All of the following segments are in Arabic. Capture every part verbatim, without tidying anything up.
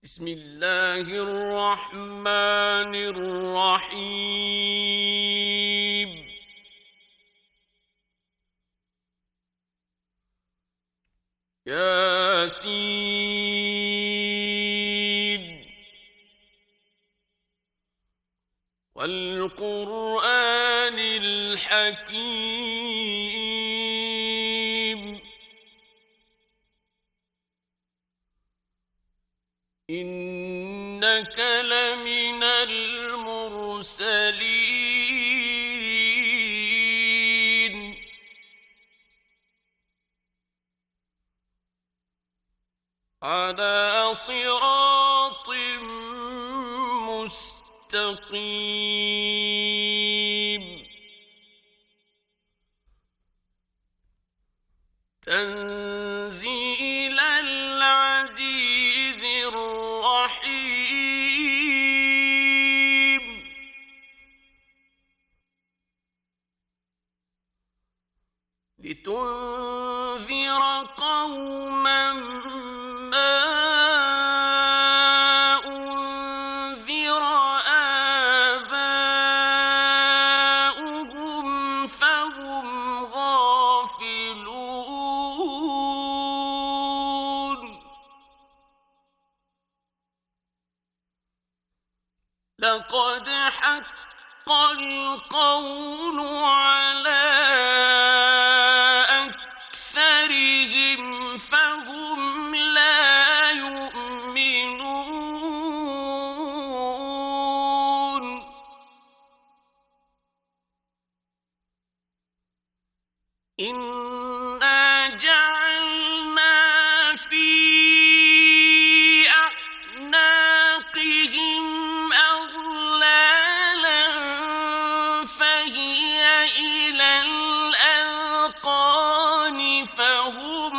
بسم الله الرحمن الرحيم ياسين والقرآن الحكيم إنك لمن المرسلين على صراط مستقيم تنزيل العزيز الرحيم لتنذر قوما ما أنذر آباؤهم فهم غافلون لقد حق القول على أكثرهم فهم لا يؤمنون إنا جعلنا في أعناقهم أغلالا فهي إلى الأذقان فهم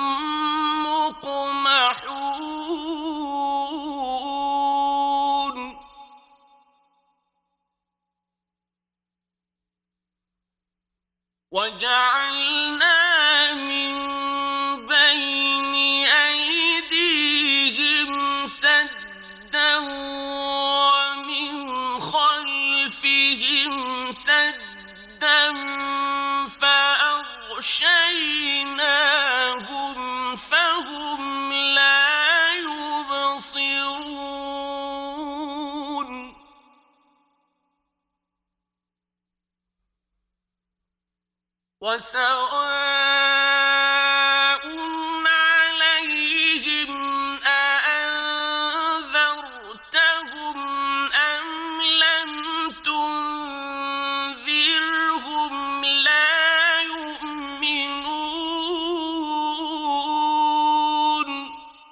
مقمحون وجعلنا من بين أيديهم سدا ومن خلفهم سدا فأغشيناهم فهم لا يبصرون وسواء عليهم أأنذرتهم أم لم تنذرهم لا يؤمنون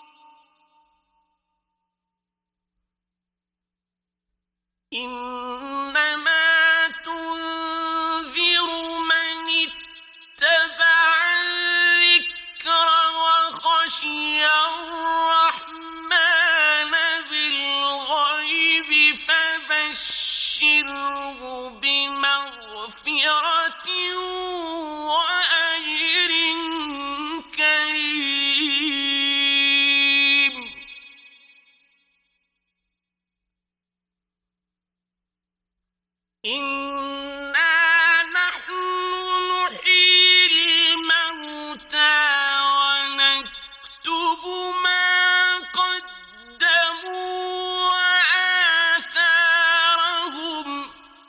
إنما تنذر من اتبع الذكر وخشي الرحمن بالغيب فبشره بمغفرة وأجر كريم إنا نحن نحيي الموتى ونكتب ما قدموا وآثارهم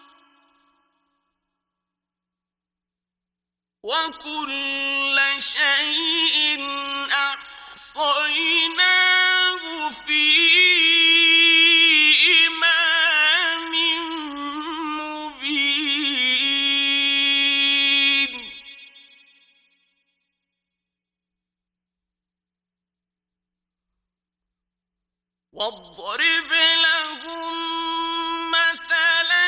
وكل شيء أحصيناه في إمام مبين واضرب لهم مثلا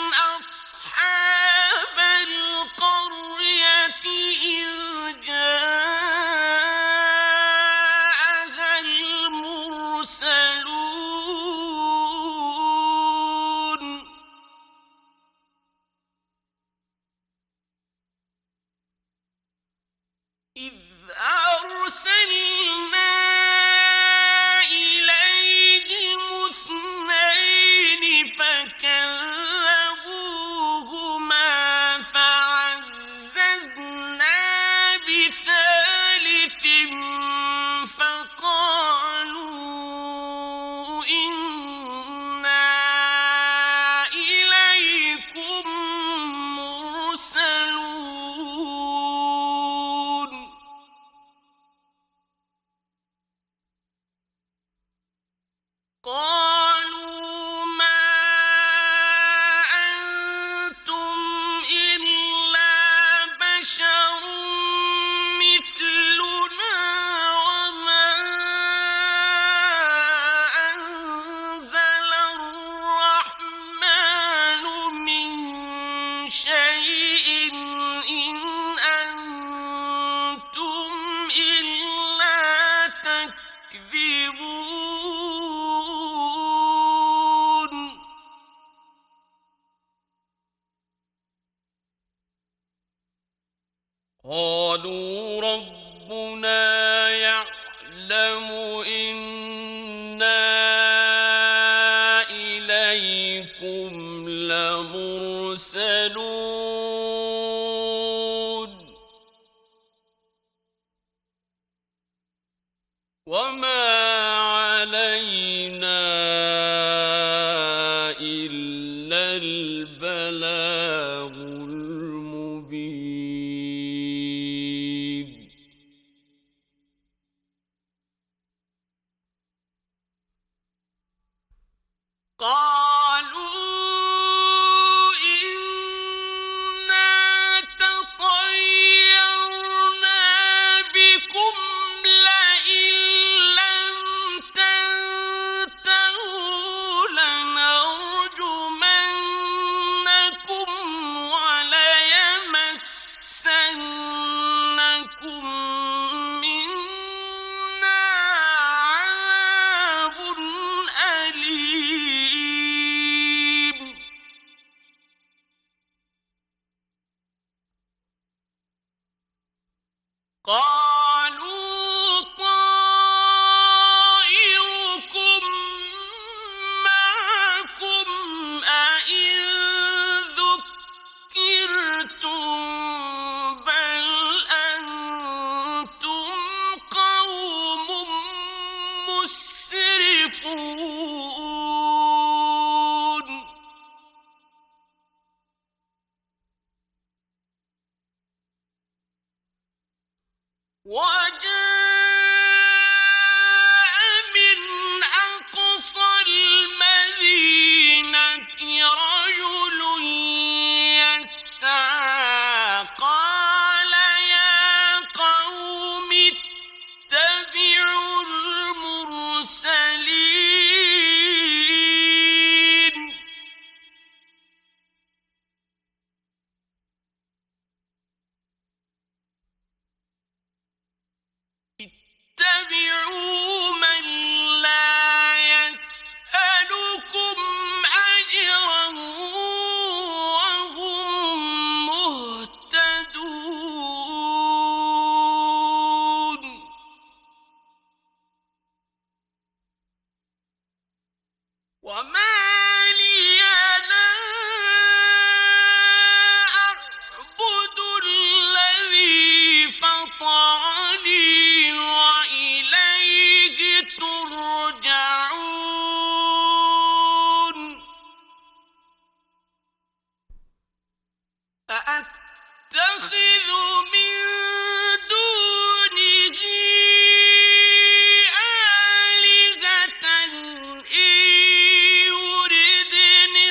أصحاب القرية إذ جاءها المرسلون إذ أرسلنا إليهم إنا إليكم مرسلون قالوا ما أنتم إلا بشر مثلنا وما أنزل الرحمن من شيء إن أنتم إلا تكذبون قالوا ربنا يعلم إنا إليكم لمرسلون وما علينا إلا البلاغ المبين قالوا إنا تطيرنا بكم لئن لم تنتهوا لنرجمنكم وليمسنكم منا عذاب أليم قالوا طائركم معكم أئن ذكرتم بل أنتم قوم مسرفون وجاء من أقصى المدينة رجل يسعى قال يا قوم اتبعوا المرسلين اتبعوا من لا يسألكم أجرا وهم مهتدون وما لي لا أعبد الذي فطرني وإليه ترجعون أأتخذ من دونه آلهة إن يردني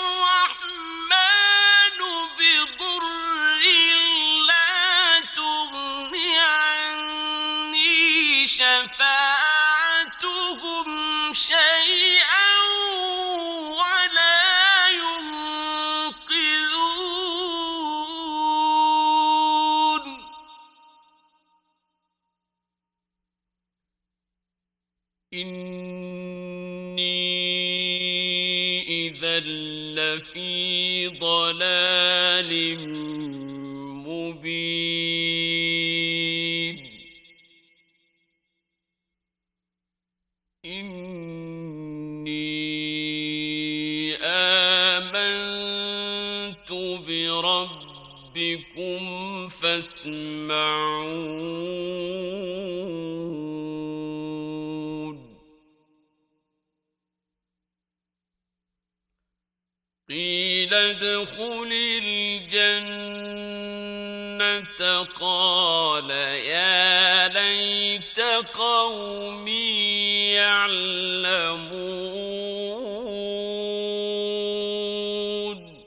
الرحمن بضر لا تغن عني شفاعتهم شيئا ولا ينقذون إني إذا لفي ضلال مبين إني آمنت بربكم فاسمعون قيل ادخل الجنة قال يا ليت قومي يعلمون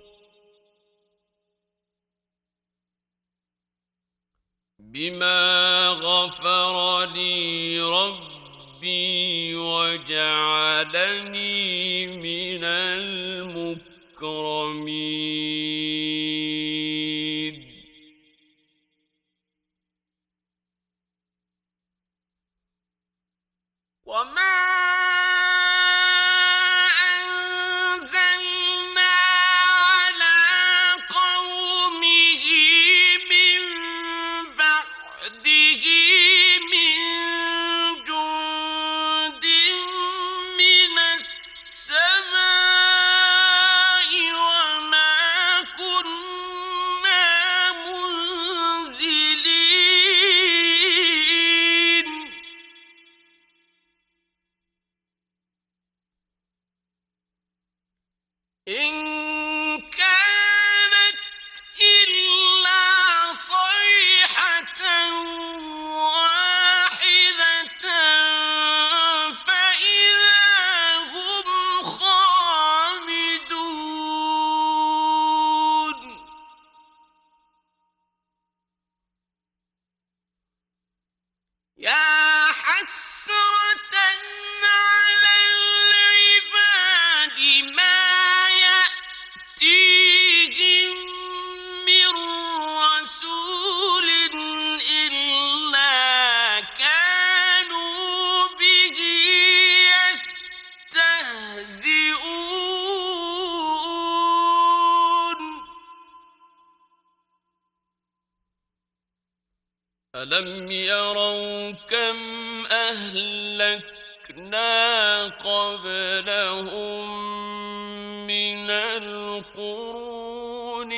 بما غفر لي ربي وجعلني من المكرمين وما ألم يروا كم أهلكنا قبلهم من القرون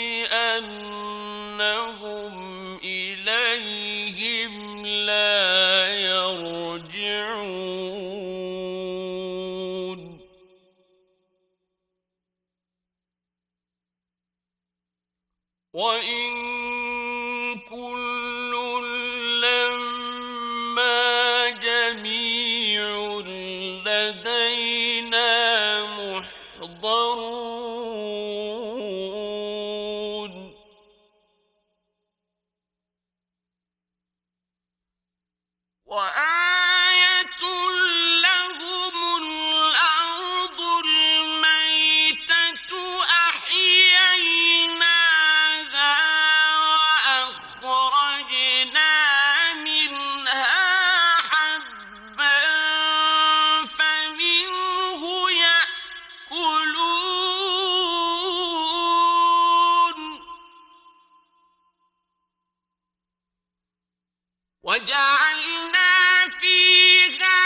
أنهم إليهم لا يرجعون وإن كل لما جميع لدينا محضرون وآية لهم الأرض الميتة أحييناها وأخرجنا منها حبا فمنه يأكلون وجعلنا فيها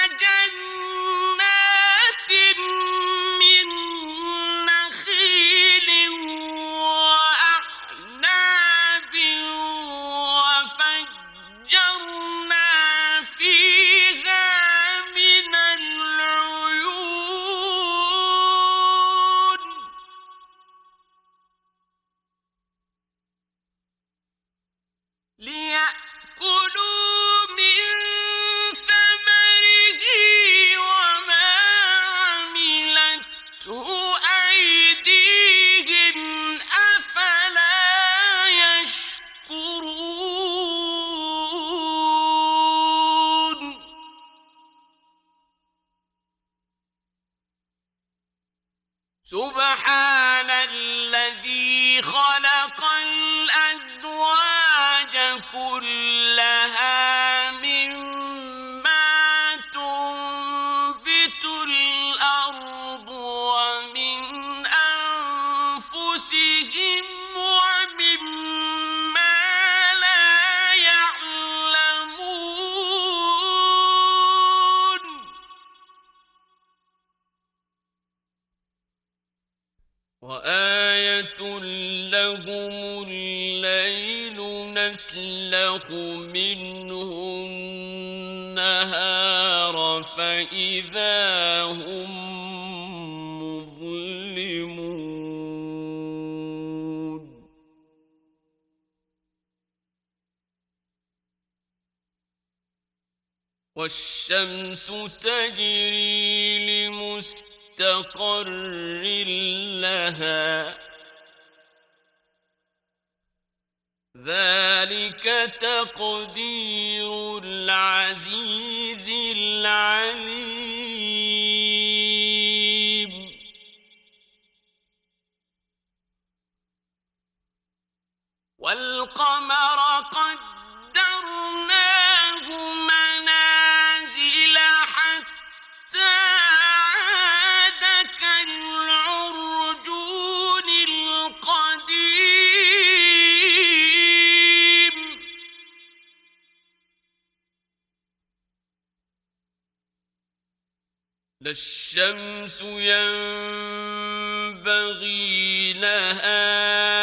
جنات من نخيل وأعناب وفجرنا فيها من العيون ليأكلوا من ثمره وما عملته أيديهم أفلا يشكرون سبحان الذي خلق الأزواج كلها مما تنبت الأرض ومن أنفسهم ومما لا يعلمون وآية لهم الليل نسلخ منه النهار فإذا هم مظلمون والشمس تجري لمستقر لها ذلك تقدير العزيز العليم والقمر قدرناه منازل حتى عاد كالعرجون القديم لا الشمس ينبغي لها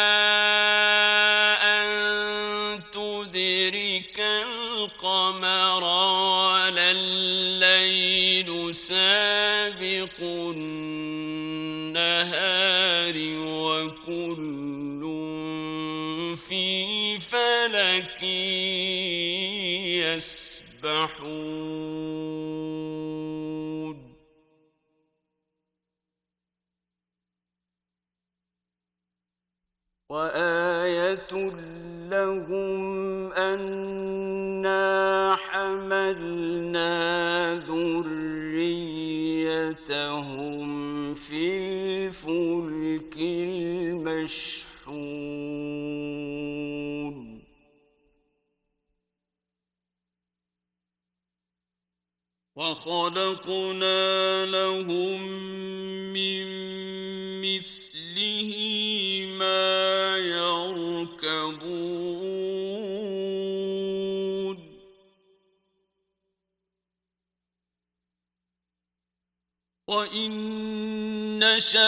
القمر ولا الليل سابق النهار وكل في فلك يسبحون وآية لهم أنا حملنا ذريتهم في الفلك المشحون وخلقنا لهم من مثله ما يركبون وإن نشأ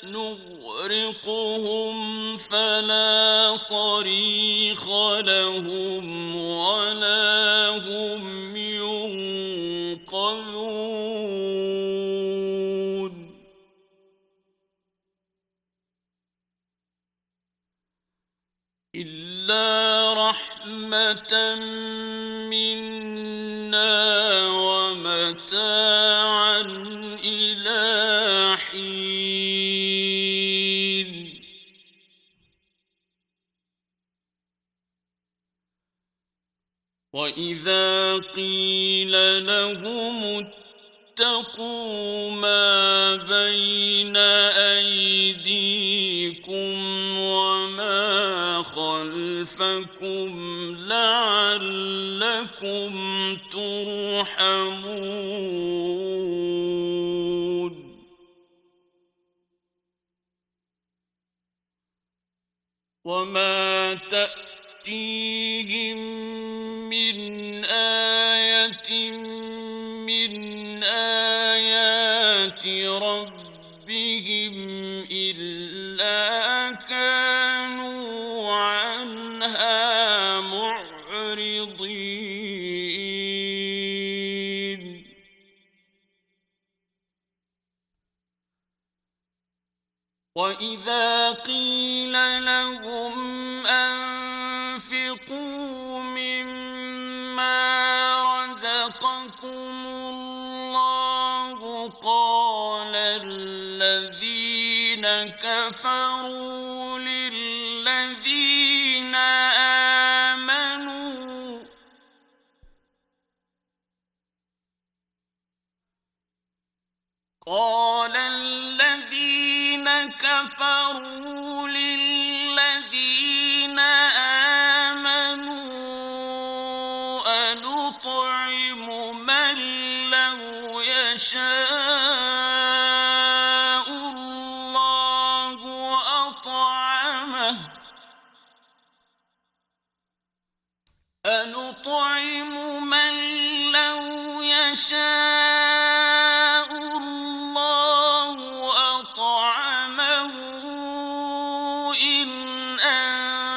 نغرقهم فلا صريخ لهم ولا هم ينقذون إلا رحمة منا ومتاعا إلى حين وإذا قيل لهم اتقوا ما بين أيديكم وما خلفكم لعلكم ترحمون وما تأتيهم من آية من آيات ربهم إلا كانوا عنها معرضين وإذا قيل لهم أنفقوا مما رزقكم الله قال الذين كفروا للذين آمنوا قال الذين كفروا للذين آمنوا أنطعم من لو يشاء الله أطعمه أنطعم من لو يشاء الله أطعمه إن أنتم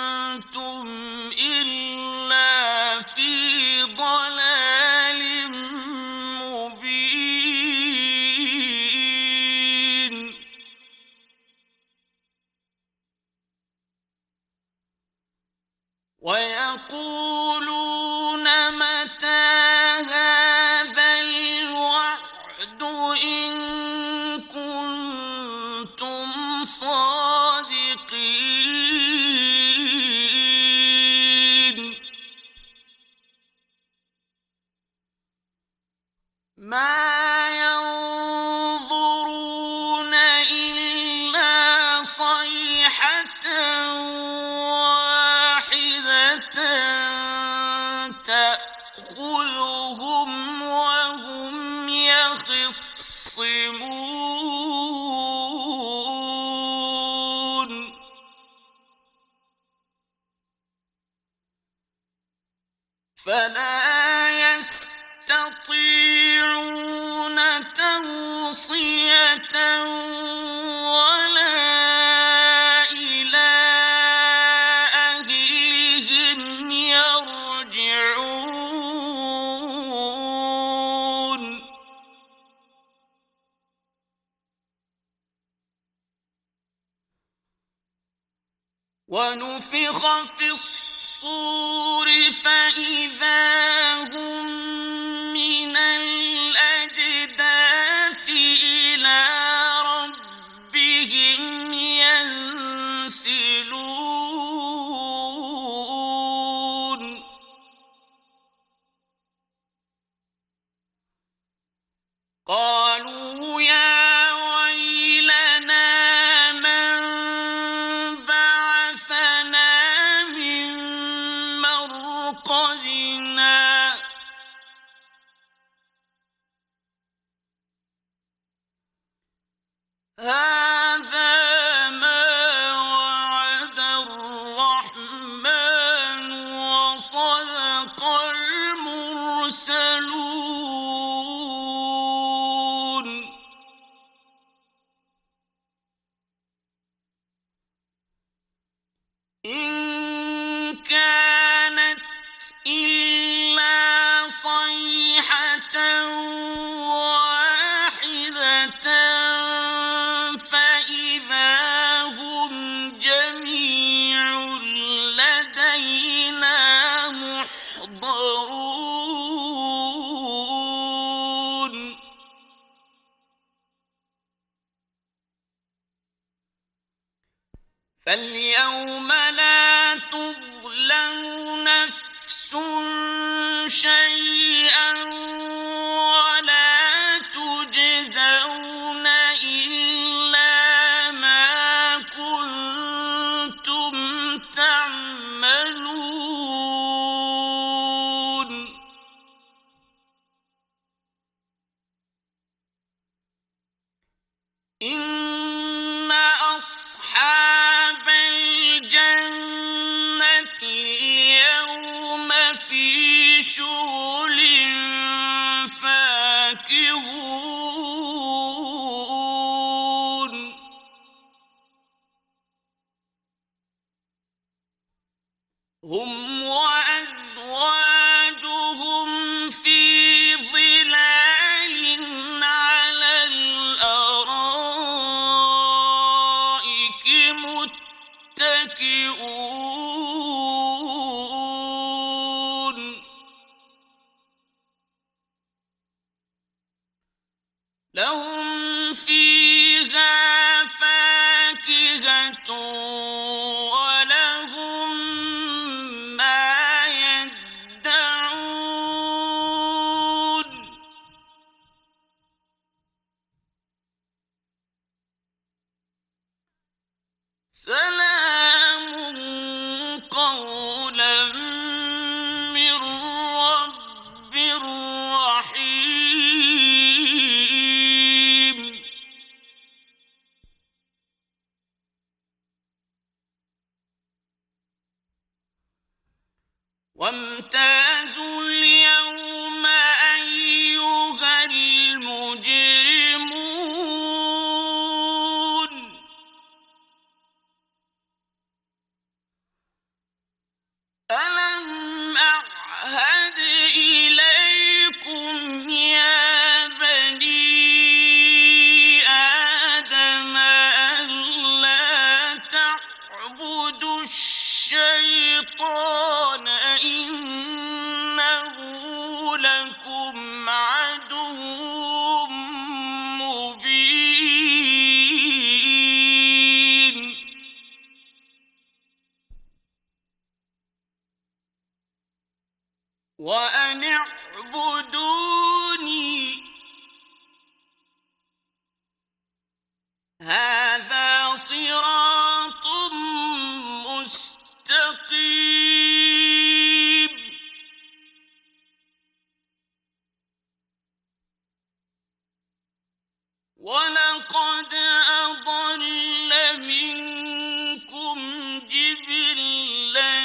الصادقين ما ينظرون إلا صيحة واحدة تأخذهم وهم يخصمون فلا يستطيعون توصية ولا إلى أهلهم يرجعون ونفخ في الصور فإذا هم من الأجداث إلى ربهم ينسلون قالوا يا ويلنا من بعثنا من مرقدنا هذا ما وعد الرحمن وصدق المرسلون إن كانت إلا صيحة واحدة فإذا هم جميع لدينا محضرون فاليوم لا تظلم نفس شيئا ولا تجزون إلا ما كنتم تعملون إن أصحاب الجنة اليوم في شغل فاكهون هم وأزواجهم في ظلال على الأرائك متكئون لهم فيها فاكهة ولهم ما يدعون سلام قولا من رب رحيم وامتازوا اليوم أيها المجرمون ألم أعهد إليكم يا بني آدم ألا تعبدوا الشيطان إن هذا صراط مستقيم ولقد أضل منكم جبلا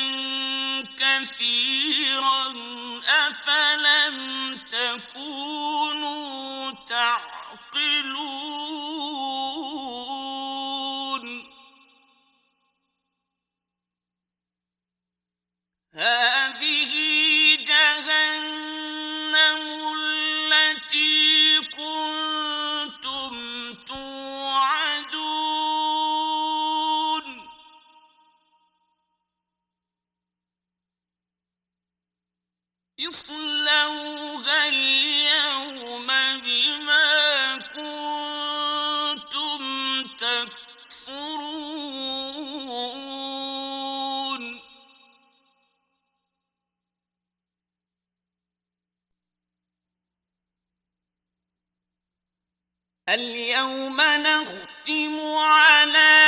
كثيرا أفلم تكونوا تعقلون هذه جهنم التي كنتم توعدون اصلوها اليوم بما كنتم تكفرون اليوم نختم على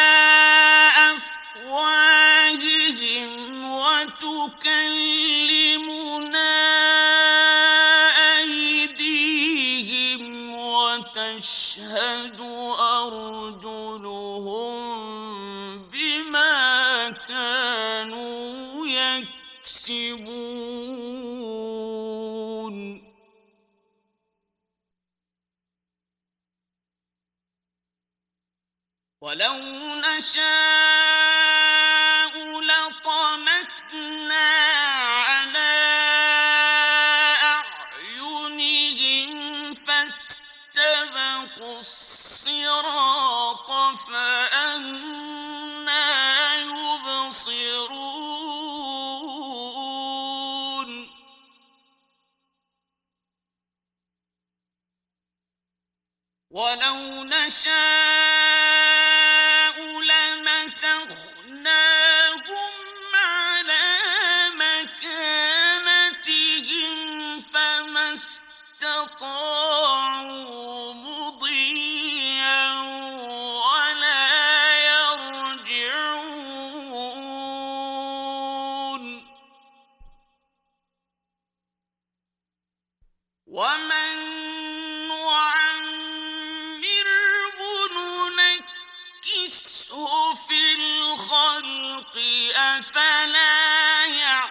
أفواههم وتكلمنا أيديهم وتشهد أرجلهم بما كانوا يكسبون ولو نشاء لطمسنا على أعينهم فاستبقوا الصراط فأنى يبصرون ولو نشاء لمسخناهم على مكانتهم فما استطاعوا مضيا ولا يرجعون ومن في الخلق أفلا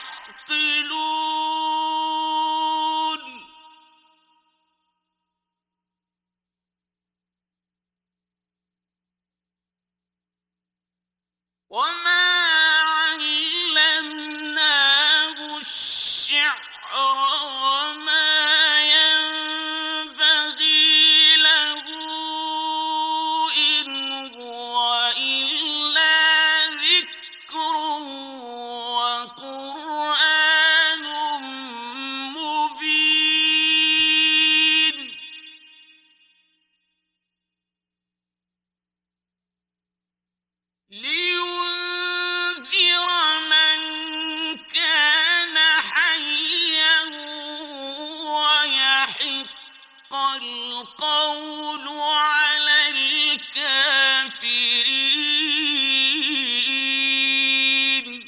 يعقلون وما علمناه الشعر وما ينبغي له إن هو إلا ذكر وقرآن مبين لينذر من كان حيا ويحق القول على الكافرين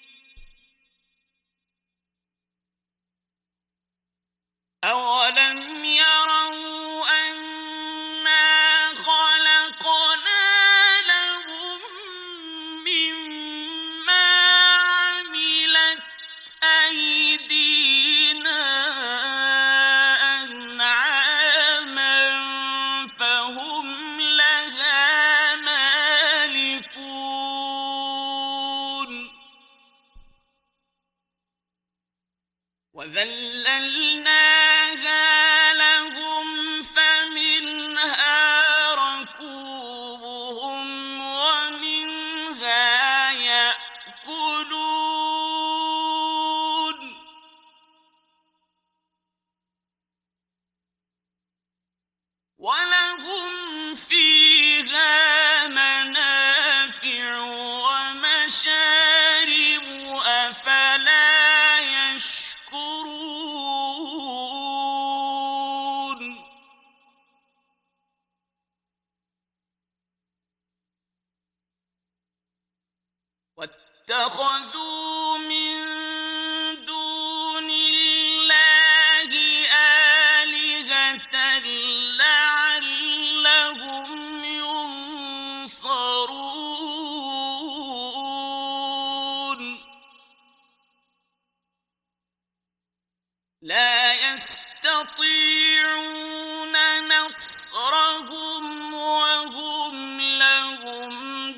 أولم يروا أنا خلقنا لهم مما عملت أيدينا أنعاما فهم لها مالكون وذللناها لهم فمنها ركوبهم ومنها يأكلون ولهم فيها منافع ومشارب أفلا يشكرون واتخذوا من دون الله آلهة لعلهم ينصرون لا يستطيعون نصرهم وهم لهم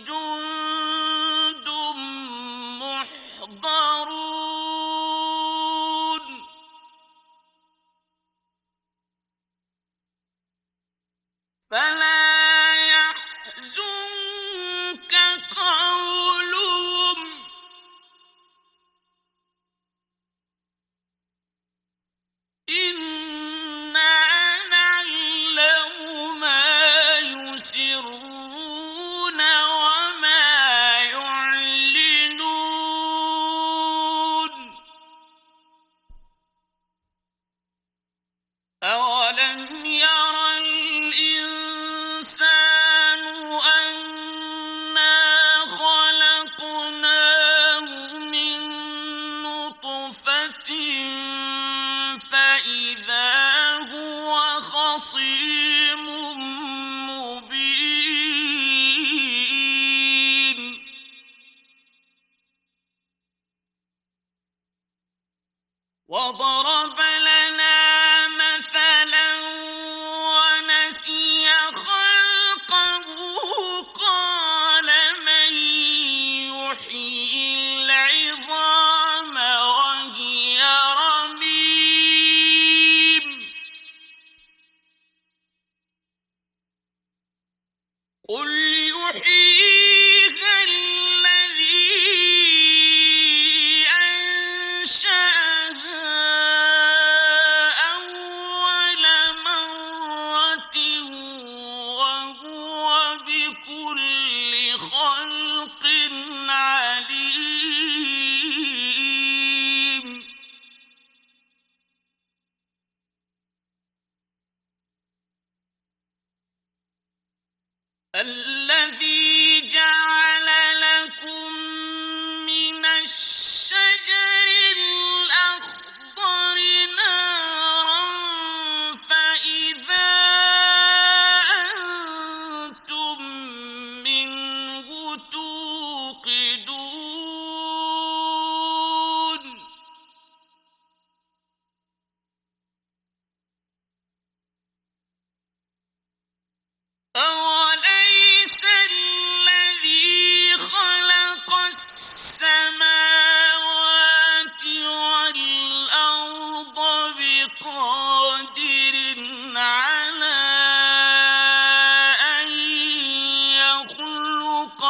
جند محضرون فلا يحزنك قولهم إنا نعلم ما يسرون وما يعلنون أولم ير الإنسان أنا خلقناه من نطفة فإذا هو خصيم مبين وضرب لنا مثلا ونسي خلقه قال من يحيي العظام وهي رميم قل يحييها الذي أنشأها أول مرة وهو بكل خلق عليم الذي جعل لكم من الشجر الأخضر نارا فإذا أنتم منه توقدون أوليس الذي خلق السماوات والأرض بقادر على أن يخلق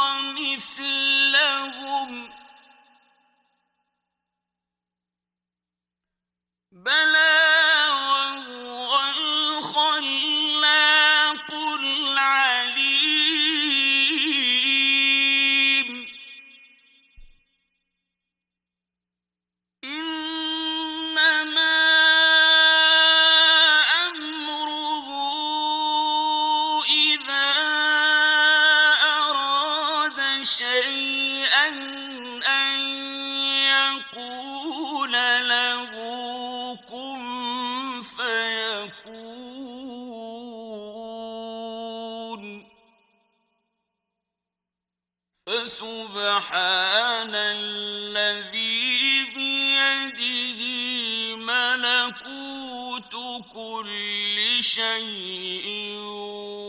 مثلهم بلى وهو الخلاق العليم إنما أمره إذا أراد شيئا أن يقول له كن فيكون فسبحان الذي بيده ملكوت كل شيء